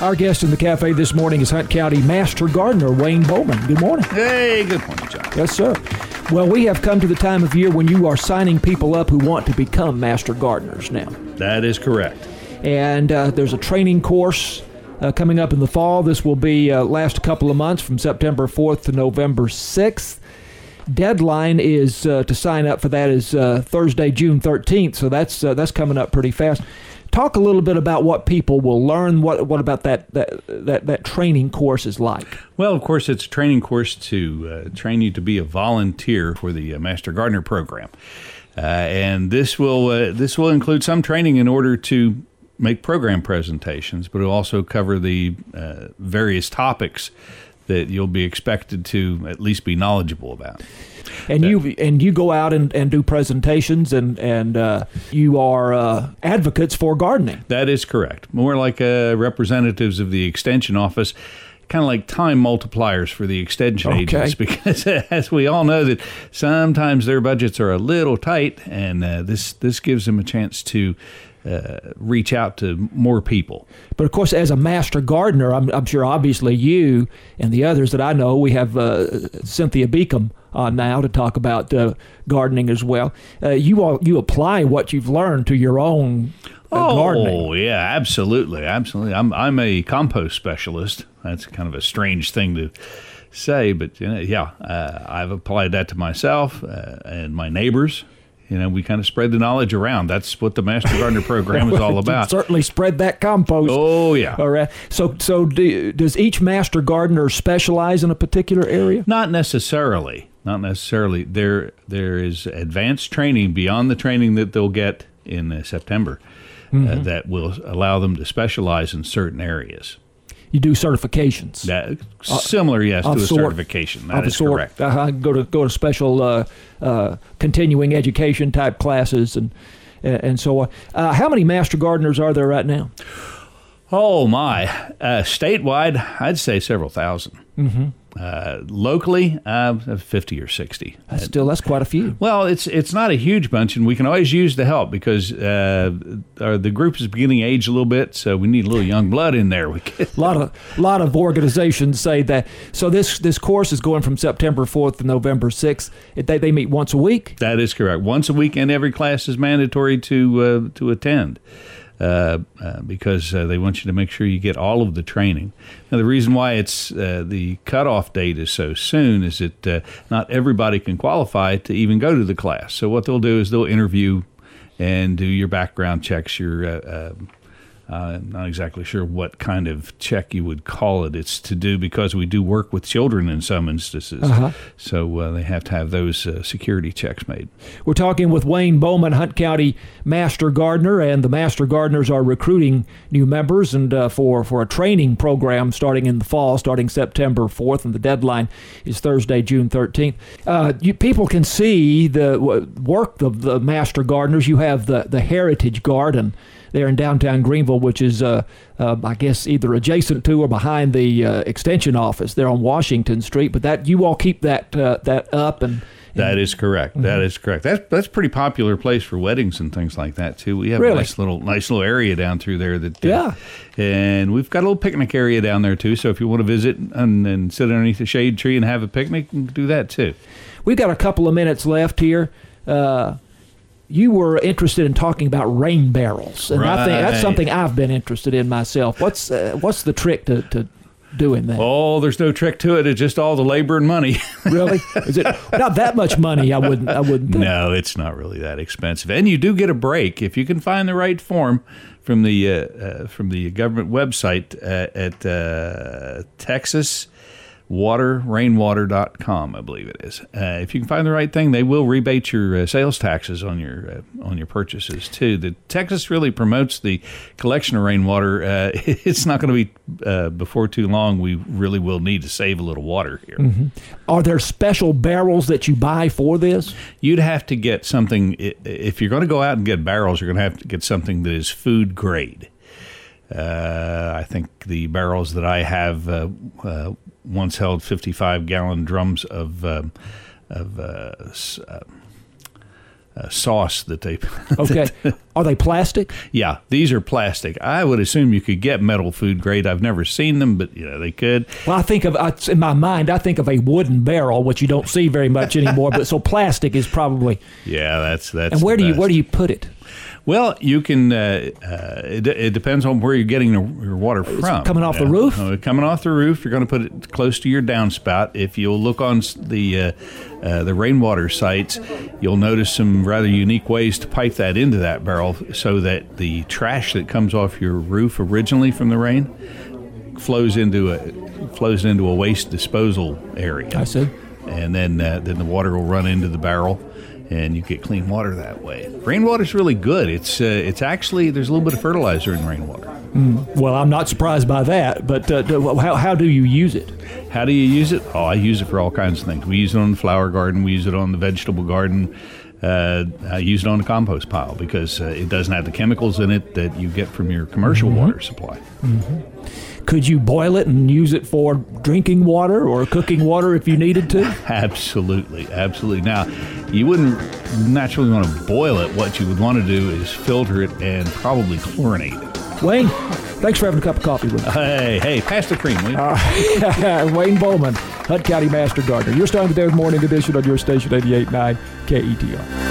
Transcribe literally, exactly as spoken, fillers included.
Our guest in the cafe this morning is Hunt County Master Gardener Wayne Bowman. Good morning. Hey, good morning, John. Yes, sir. Well, we have come to the time of year when you are signing people up who want to become Master Gardeners now. That is correct. And uh, there's a training course uh, coming up in the fall. This will be uh, last a couple of months from September fourth to November sixth. Deadline is uh, to sign up for that is uh, Thursday, June thirteenth, so that's uh, that's coming up pretty fast. Talk a little bit about what people will learn. What what about that that that, that training course is like? Well, of course, it's a training course to uh, train you to be a volunteer for the uh, Master Gardener program, uh, and this will uh, this will include some training in order to make program presentations, but it will also cover the uh, various topics that you'll be expected to at least be knowledgeable about. And you and you go out and, and do presentations, and and uh, you are uh, advocates for gardening. That is correct. More like uh, representatives of the Extension Office, kind of like time multipliers for the Extension Okay. agents, because as we all know that sometimes their budgets are a little tight, and uh, this this gives them a chance to Uh, reach out to more people. But of course, as a master gardener, I'm, I'm sure obviously you and the others that I know, we have uh, Cynthia Beacom on now to talk about uh, gardening as well. Uh, you all you apply what you've learned to your own uh, oh, gardening. Oh yeah, absolutely, absolutely. I'm I'm a compost specialist. That's kind of a strange thing to say, but you know, yeah, uh, I've applied that to myself uh, and my neighbors. You know, we kind of spread the knowledge around. That's what the Master Gardener program is all about. Certainly spread that compost. Oh, yeah. All right. So, so do, does each Master Gardener specialize in a particular area? Not necessarily. Not necessarily. There, there is advanced training beyond the training that they'll get in uh, September mm-hmm. uh, that will allow them to specialize in certain areas. You do certifications. That, similar, yes, uh, to a sort, certification. That is sort. correct. Uh, go to go to special uh, uh, continuing education type classes and and so on. Uh, how many Master Gardeners are there right now? Oh my! Uh, statewide, I'd say several thousand. Mm-hmm. Uh, locally, uh, fifty or sixty. That's still, that's quite a few. Well, it's it's not a huge bunch, and we can always use the help because uh, our, the group is beginning to age a little bit, so we need a little young blood in there. We a lot of lot of organizations say that. So this this course is going from September fourth to November sixth. They they meet once a week. That is correct. Once a week, and every class is mandatory to uh, to attend. Uh, uh, because uh, they want you to make sure you get all of the training. Now, the reason why it's uh, the cutoff date is so soon is that uh, not everybody can qualify to even go to the class. So what they'll do is they'll interview and do your background checks, your uh, uh, Uh, I'm not exactly sure what kind of check you would call it. It's to do because we do work with children in some instances. Uh-huh. So uh, they have to have those uh, security checks made. We're talking with Wayne Bowman, Hunt County Master Gardener, and the Master Gardeners are recruiting new members and uh, for, for a training program starting in the fall, starting September fourth, and the deadline is Thursday, June thirteenth. Uh, you, people can see the work of the Master Gardeners. You have the, the Heritage Garden there in downtown Greenville, which is, uh, uh, I guess, either adjacent to or behind the uh, Extension office there on Washington Street. But that you all keep that uh, that up and. That is correct. Mm-hmm. That is correct. That's that's a pretty popular place for weddings and things like that too. We have really? a nice little nice little area down through there that uh, yeah, and we've got a little picnic area down there too. So if you want to visit and, and sit underneath a shade tree and have a picnic, you can do that too. We've got a couple of minutes left here. Uh, You were interested in talking about rain barrels, and right. I think that's something I've been interested in myself. What's uh, what's the trick to, to doing that? Oh, there's no trick to it. It's just all the labor and money. Really? Is it not that much money? I wouldn't. I wouldn't. Think. No, it's not really that expensive, and you do get a break if you can find the right form from the uh, uh, from the government website uh, at uh, Texas. water rainwater dot com, I believe it is. Uh, if you can find the right thing, they will rebate your uh, sales taxes on your uh, on your purchases too. The Texas really promotes the collection of rainwater. Uh, it's not going to be uh, before too long. We really will need to save a little water here. Mm-hmm. Are there special barrels that you buy for this? You'd have to get something. If you're going to go out and get barrels, you're going to have to get something that is food grade. Uh, I think the barrels that I have uh, uh, once held fifty-five gallon drums of um, of uh, uh, uh, sauce that they. Okay. Are they plastic? Yeah, these are plastic. I would assume you could get metal food grade. I've never seen them, but you know they could. Well, I think of I, in my mind, I think of a wooden barrel, which you don't see very much anymore. But so plastic is probably. Yeah, that's that's. And where the do you best. where do you put it? Well, you can. Uh, uh, it, it depends on where you're getting the, your water from. Coming off you the know? roof? Uh, coming off the roof, you're going to put it close to your downspout. If you'll look on s- the uh, uh, the rainwater sites, you'll notice some rather unique ways to pipe that into that barrel, so that the trash that comes off your roof originally from the rain flows into a flows into a waste disposal area. I see. And then uh, then the water will run into the barrel, and you get clean water that way. Rainwater's really good. It's uh, it's actually, there's a little bit of fertilizer in rainwater. Mm, well, I'm not surprised by that, but uh, do, how, how do you use it? How do you use it? Oh, I use it for all kinds of things. We use it on the flower garden. We use it on the vegetable garden. Uh, I use it on the compost pile because uh, it doesn't have the chemicals in it that you get from your commercial mm-hmm. water supply. Mm-hmm. Could you boil it and use it for drinking water or cooking water if you needed to? Absolutely, absolutely. Now, you wouldn't naturally want to boil it. What you would want to do is filter it and probably chlorinate it. Wayne, thanks for having a cup of coffee with me. Hey, hey, pass the cream, will you? Uh, Wayne Bowman, Hunt County Master Gardener. You're starting today's morning edition on your station eighty-eight point nine K E T R.